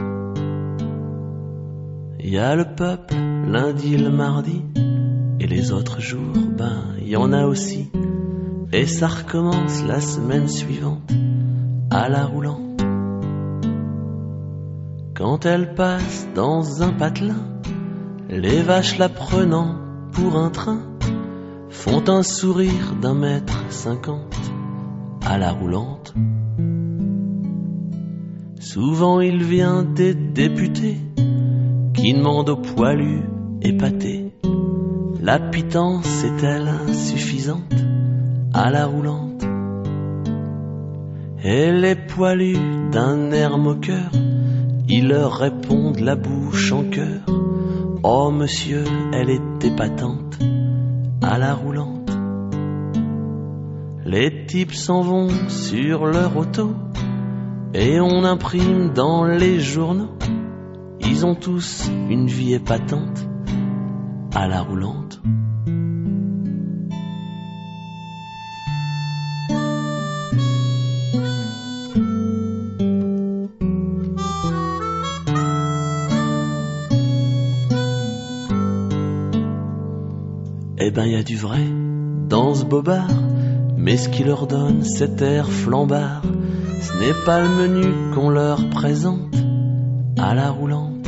Il y a le peuple, lundi, le mardi, et les autres jours, il y en a aussi, et ça recommence la semaine suivante à la roulante. Quand elle passe dans un patelin, les vaches la prenant pour un train font un sourire d'1,50 m à la roulante. Souvent il vient des députés qui demandent aux poilus épatés. La pitance est-elle insuffisante à la roulante? Et les poilus d'un air moqueur, ils leur répondent la bouche en cœur: oh monsieur, elle est épatante à la roulante. Les types s'en vont sur leur auto et on imprime dans les journaux. Ils ont tous une vie épatante à la roulante. Eh ben y a du vrai dans ce bobard, mais ce qui leur donne cet air flambard, ce n'est pas le menu qu'on leur présente à la roulante.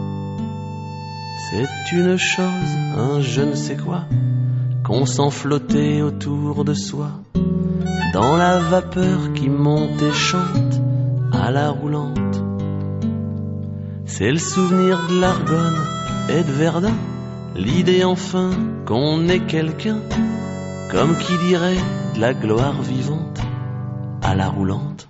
C'est une chose, un je ne sais quoi, qu'on sent flotter autour de soi, dans la vapeur qui monte et chante à la roulante. C'est le souvenir de l'Argonne et de Verdun, l'idée enfin qu'on est quelqu'un, comme qui dirait de la gloire vivante à la roulante.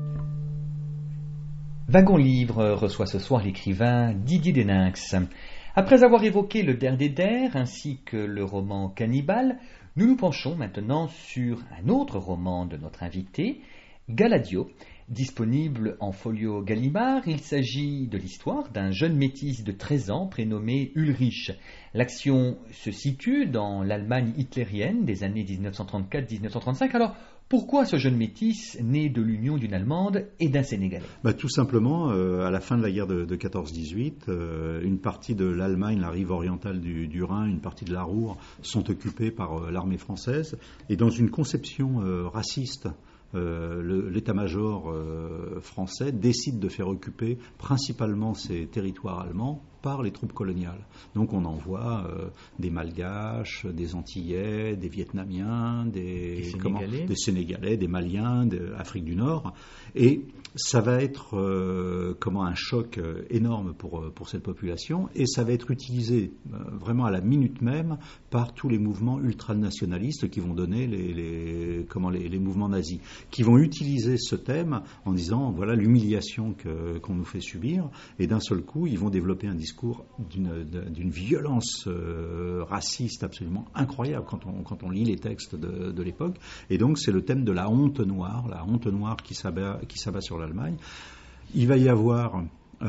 Wagon Livre reçoit ce soir l'écrivain Didier Deninx. Après avoir évoqué le Der des Der ainsi que le roman Cannibale, nous nous penchons maintenant sur un autre roman de notre invité, Gladio, disponible en folio Gallimard. Il s'agit de l'histoire d'un jeune métis de 13 ans prénommé Ulrich. L'action se situe dans l'Allemagne hitlérienne des années 1934-1935. Alors, pourquoi ce jeune métis né de l'union d'une Allemande et d'un Sénégalais ?
Tout simplement, à la fin de la guerre de 14-18, une partie de l'Allemagne, la rive orientale du Rhin, une partie de la Ruhr sont occupées par l'armée française. Et dans une conception raciste, l'état-major français décide de faire occuper principalement ces territoires allemands par les troupes coloniales. Donc on envoie des Malgaches, des Antillais, des Vietnamiens, des Sénégalais, des Maliens, d'Afrique du Nord. Et ça va être un choc énorme pour cette population, et ça va être utilisé vraiment à la minute même par tous les mouvements ultranationalistes qui vont donner les mouvements nazis, qui vont utiliser ce thème en disant voilà l'humiliation qu'on nous fait subir, et d'un seul coup ils vont développer un discours d'une violence raciste absolument incroyable quand on lit les textes de l'époque. Et donc c'est le thème de la honte noire qui s'abat sur l'Allemagne. Il va y avoir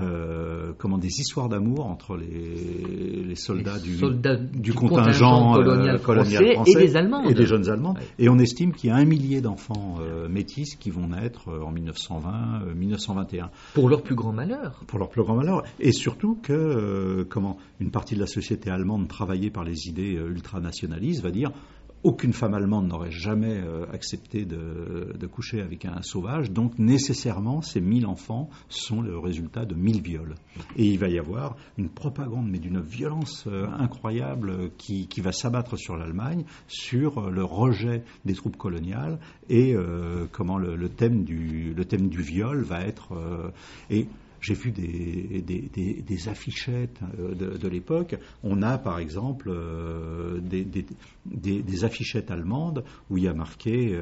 des histoires d'amour entre les soldats du contingent colonial français
et des Allemandes.
Et des jeunes Allemandes.
Ouais.
Et on estime qu'il y a 1 millier d'enfants métis qui vont naître en 1920, 1921.
Pour leur plus grand malheur.
Pour leur plus grand malheur. Et surtout que une partie de la société allemande travaillée par les idées ultranationalistes va dire aucune femme allemande n'aurait jamais accepté de coucher avec un sauvage, donc nécessairement ces 1000 enfants sont le résultat de 1000 viols. Et il va y avoir une propagande, mais d'une violence incroyable qui va s'abattre sur l'Allemagne, sur le rejet des troupes coloniales, et le thème du viol va être... J'ai vu des affichettes de l'époque. On a par exemple des affichettes allemandes où il y a marqué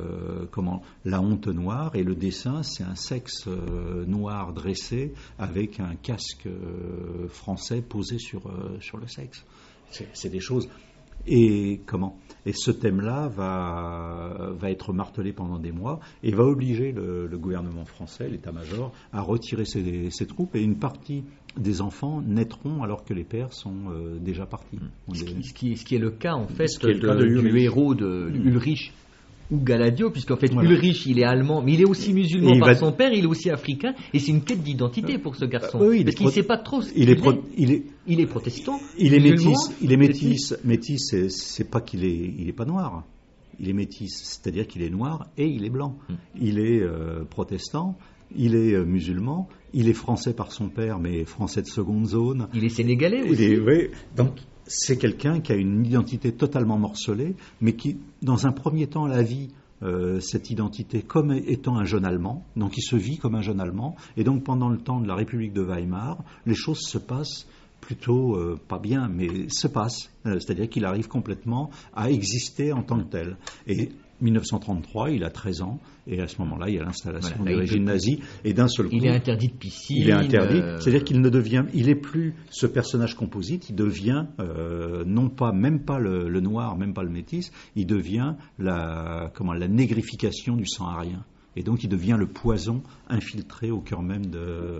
la honte noire, et le dessin c'est un sexe noir dressé avec un casque français posé sur le sexe. C'est des choses. Et ce thème-là va être martelé pendant des mois et va obliger le gouvernement français, l'état-major, à retirer ses troupes, et une partie des enfants naîtront alors que les pères sont déjà partis.
Ce qui est le cas en fait du héros de Ulrich ou Gladio, puisqu'en fait Ulrich il est allemand, mais il est aussi musulman par son père, il est aussi africain, et c'est une quête d'identité pour ce garçon, parce qu'il ne sait pas trop ce qu'il est. Il est protestant.
Il est métis, c'est pas qu'il est pas noir. Il est métis, c'est-à-dire qu'il est noir et il est blanc. Il est protestant, il est musulman, il est français par son père, mais français de seconde zone.
Il est sénégalais aussi.
Donc c'est quelqu'un qui a une identité totalement morcelée, mais qui, dans un premier temps, la vit cette identité comme étant un jeune Allemand. Donc il se vit comme un jeune Allemand, et donc pendant le temps de la République de Weimar, les choses se passent plutôt pas bien, mais se passent. C'est-à-dire qu'il arrive complètement à exister en tant que tel. Et 1933, il a 13 ans, et à ce moment-là, il y a l'installation du régime nazi, et d'un seul coup...
Il est interdit de piscine...
Il est interdit, c'est-à-dire qu'il n'est plus ce personnage composite, il devient, même pas le noir, même pas le métis, il devient la négrification du sang arien. Et donc il devient le poison infiltré au cœur même de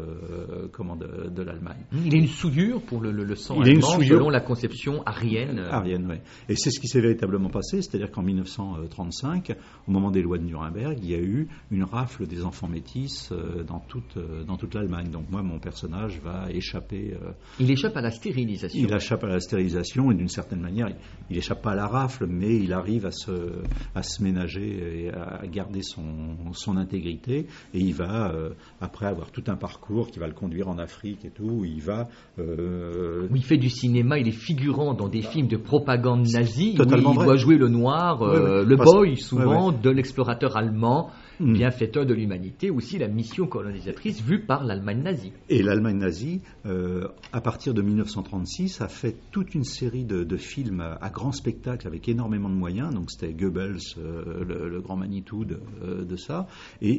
l'Allemagne.
Il a une souillure pour le sang allemand, selon la conception arienne.
Arienne, oui. Et c'est ce qui s'est véritablement passé, c'est-à-dire qu'en 1935, au moment des lois de Nuremberg, il y a eu une rafle des enfants métis dans toute l'Allemagne. Donc moi, mon personnage va échapper...
Il échappe à la stérilisation.
Il échappe à la stérilisation, et d'une certaine manière, il échappe pas à la rafle, mais il arrive à se ménager et à garder son intégrité, et il va, après avoir tout un parcours qui va le conduire en Afrique et tout, il va...
Où il fait du cinéma, il est figurant dans des films de propagande nazie, où il doit jouer le noir, boy souvent, de l'explorateur allemand, bienfaiteur de l'humanité, aussi la mission colonisatrice vue par l'Allemagne nazie.
Et l'Allemagne nazie, à partir de 1936, a fait toute une série de films à grand spectacle avec énormément de moyens. Donc c'était Goebbels, le grand Manitou de ça. Et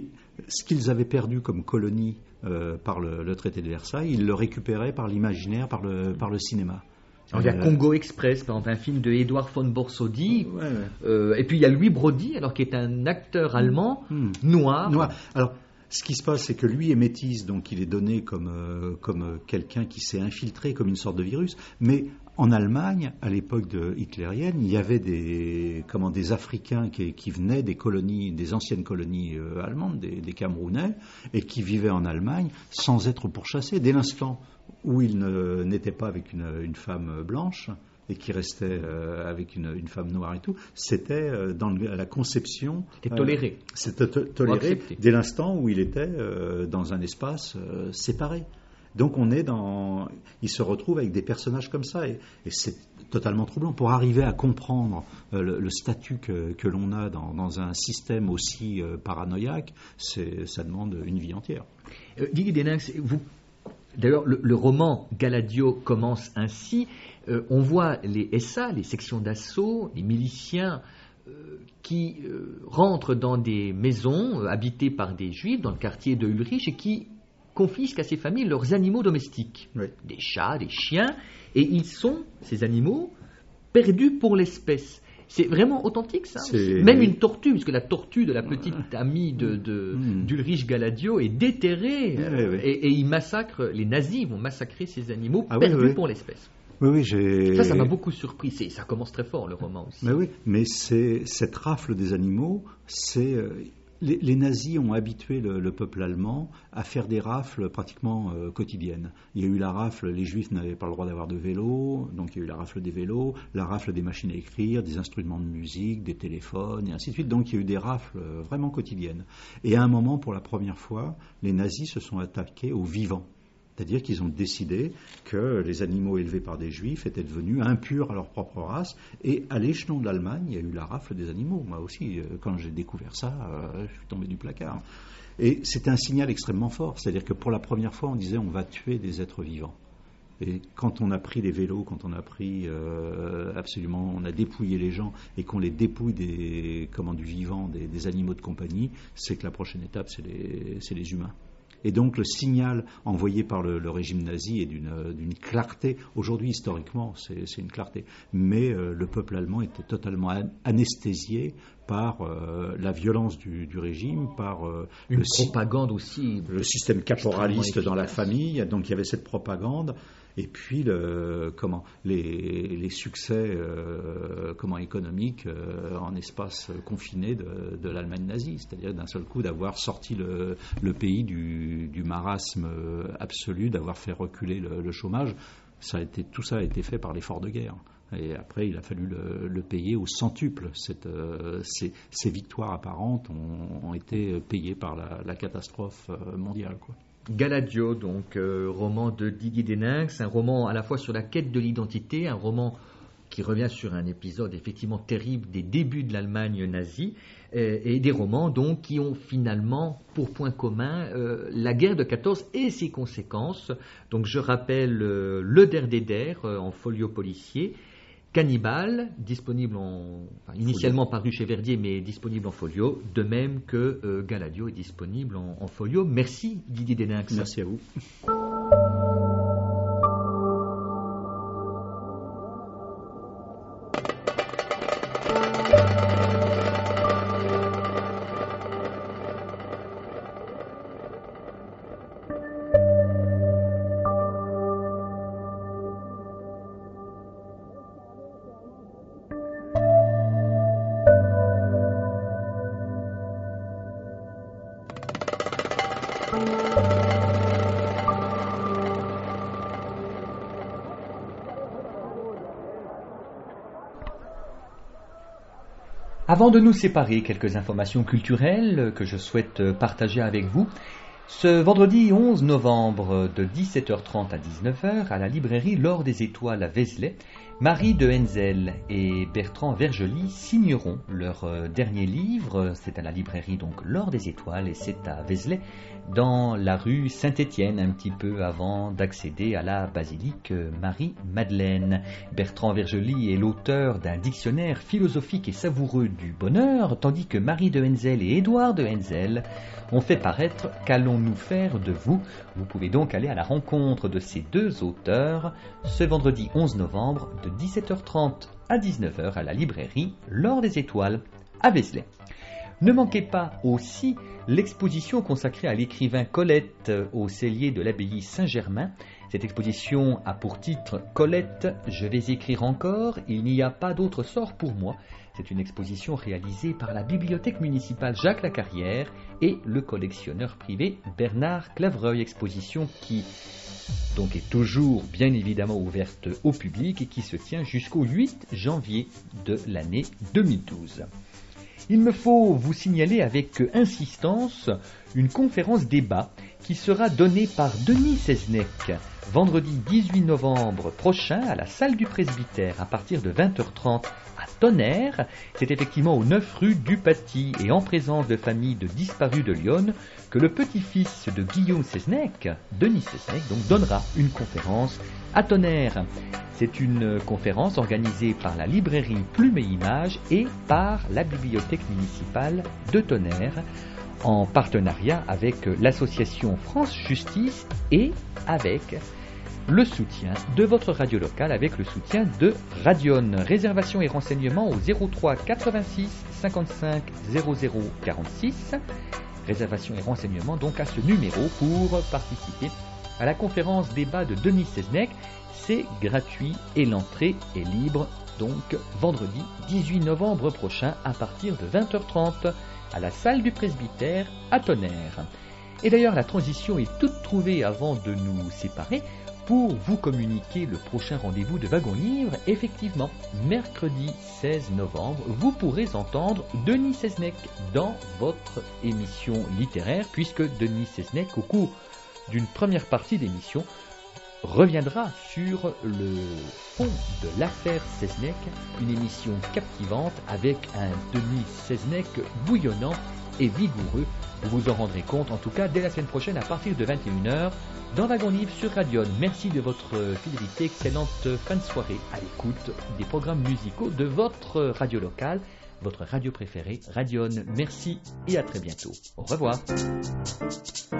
ce qu'ils avaient perdu comme colonie par le traité de Versailles, ils le récupéraient par l'imaginaire, par le cinéma.
Alors, il y a Congo Express, par exemple, un film de Edouard von Borsody, et puis il y a Louis Brody, alors qui est un acteur allemand noir.
Alors, ce qui se passe, c'est que lui est métis, donc il est donné comme quelqu'un qui s'est infiltré, comme une sorte de virus. Mais en Allemagne, à l'époque hitlérienne, il y avait des Africains qui venaient des colonies, des anciennes colonies allemandes, des Camerounais, et qui vivaient en Allemagne sans être pourchassés. Dès l'instant où ils n'étaient pas avec une femme blanche, et qui restait avec une femme noire et tout, c'était dans la conception...
C'était toléré.
C'était toléré dès l'instant où il était dans un espace séparé. Donc il se retrouve avec des personnages comme ça, et c'est totalement troublant. Pour arriver à comprendre le statut que l'on a dans un système aussi paranoïaque, ça demande une vie entière.
Didier Deninx, d'ailleurs, le roman Galadio commence ainsi. On voit les SA, les sections d'assaut, les miliciens qui rentrent dans des maisons habitées par des juifs dans le quartier de Ulrich et qui confisquent à ces familles leurs animaux domestiques, des chats, des chiens, et ils sont, ces animaux, perdus pour l'espèce. C'est vraiment authentique, ça. Même une tortue, puisque la tortue de la petite amie d'Ulrich Galadio est déterrée, et ils massacrent, les nazis vont massacrer ces animaux perdus pour l'espèce.
Oui,
ça m'a beaucoup surpris. Ça commence très fort, le roman aussi.
Mais cette rafle des animaux, les nazis ont habitué le peuple allemand à faire des rafles pratiquement quotidiennes. Il y a eu la rafle, les juifs n'avaient pas le droit d'avoir de vélo, donc il y a eu la rafle des vélos, la rafle des machines à écrire, des instruments de musique, des téléphones, et ainsi de suite. Donc il y a eu des rafles vraiment quotidiennes. Et à un moment, pour la première fois, les nazis se sont attaqués aux vivants. C'est-à-dire qu'ils ont décidé que les animaux élevés par des juifs étaient devenus impurs à leur propre race. Et à l'échelon de l'Allemagne, il y a eu la rafle des animaux. Moi aussi, quand j'ai découvert ça, je suis tombé du placard. Et c'était un signal extrêmement fort. C'est-à-dire que pour la première fois, on disait on va tuer des êtres vivants. Et quand on a pris les vélos, quand on a pris on a dépouillé les gens et qu'on les dépouille du vivant, des animaux de compagnie, c'est que la prochaine étape, c'est les humains. Et donc le signal envoyé par le régime nazi est d'une clarté. Aujourd'hui, historiquement, c'est une clarté. Mais le peuple allemand était totalement anesthésié par la violence du régime, par
une propagande aussi.
Le système caporaliste dans la famille. Donc il y avait cette propagande. Et puis les succès économiques en espace confiné de l'Allemagne nazie, c'est-à-dire d'un seul coup d'avoir sorti le pays du marasme absolu, d'avoir fait reculer le chômage. Tout ça a été fait par l'effort de guerre. Et après, il a fallu le payer au centuple. Ces victoires apparentes ont été payées par la catastrophe mondiale, quoi.
Galadio, donc roman de Didier Deninx, un roman à la fois sur la quête de l'identité, un roman qui revient sur un épisode effectivement terrible des débuts de l'Allemagne nazie, et des romans donc qui ont finalement pour point commun la guerre de 14 et ses conséquences. Donc je rappelle Le Der des Der en folio policier, Cannibal, disponible initialement paru chez Verdier, mais disponible en folio, de même que Galadio est disponible en folio. Merci Didier Deninx.
Merci à vous.
Avant de nous séparer, quelques informations culturelles que je souhaite partager avec vous. Ce vendredi 11 novembre de 17h30 à 19h à la librairie L'Or des Étoiles à Vézelay, Marie de Henzel et Bertrand Vergely signeront leur dernier livre. C'est à la librairie donc L'Or des Étoiles et c'est à Vézelay, dans la rue Saint-Étienne, un petit peu avant d'accéder à la basilique Marie-Madeleine. Bertrand Vergely est l'auteur d'un dictionnaire philosophique et savoureux du bonheur, tandis que Marie de Henzel et Édouard de Henzel ont fait paraître Qu'allons-nous faire de vous ? Vous pouvez donc aller à la rencontre de ces deux auteurs ce vendredi 11 novembre de 17h30 à 19h à la librairie L'Or des Étoiles à Vézelay. Ne manquez pas aussi l'exposition consacrée à l'écrivain Colette au cellier de l'abbaye Saint-Germain. Cette exposition a pour titre « Colette, je vais écrire encore, il n'y a pas d'autre sort pour moi ». C'est une exposition réalisée par la bibliothèque municipale Jacques Lacarrière et le collectionneur privé Bernard Clavreuil. Exposition qui donc est toujours bien évidemment ouverte au public et qui se tient jusqu'au 8 janvier de l'année 2012. Il me faut vous signaler avec insistance une conférence débat qui sera donnée par Denis Seznec vendredi 18 novembre prochain à la salle du presbytère à partir de 20h30 à Tonnerre. C'est effectivement aux 9 rue du Paty et en présence de familles de disparus de Lyon que le petit-fils de Guillaume Seznec, Denis Seznec, donc donnera une conférence à Tonnerre. C'est une conférence organisée par la librairie Plume et Images et par la bibliothèque municipale de Tonnerre en partenariat avec l'association France Justice et avec le soutien de votre radio locale, avec le soutien de Radion. Réservation et renseignements au 03 86 55 00 46. Réservation et renseignements donc à ce numéro pour participer à la conférence débat de Denis Seznec. C'est gratuit et l'entrée est libre, donc vendredi 18 novembre prochain à partir de 20h30 à la salle du presbytère à Tonnerre. Et d'ailleurs la transition est toute trouvée avant de nous séparer pour vous communiquer le prochain rendez-vous de Wagon Livre. Effectivement, mercredi 16 novembre, vous pourrez entendre Denis Seznec dans votre émission littéraire, puisque Denis Seznec, au cours d'une première partie d'émission, reviendra sur le fond de l'affaire Seznec, une émission captivante avec un Denis Seznec bouillonnant et vigoureux. Vous vous en rendrez compte en tout cas dès la semaine prochaine à partir de 21h dans Wagon Livre sur Radion. Merci de votre fidélité, excellente fin de soirée à l'écoute des programmes musicaux de votre radio locale, votre radio préférée, Radion. Merci et à très bientôt. Au revoir.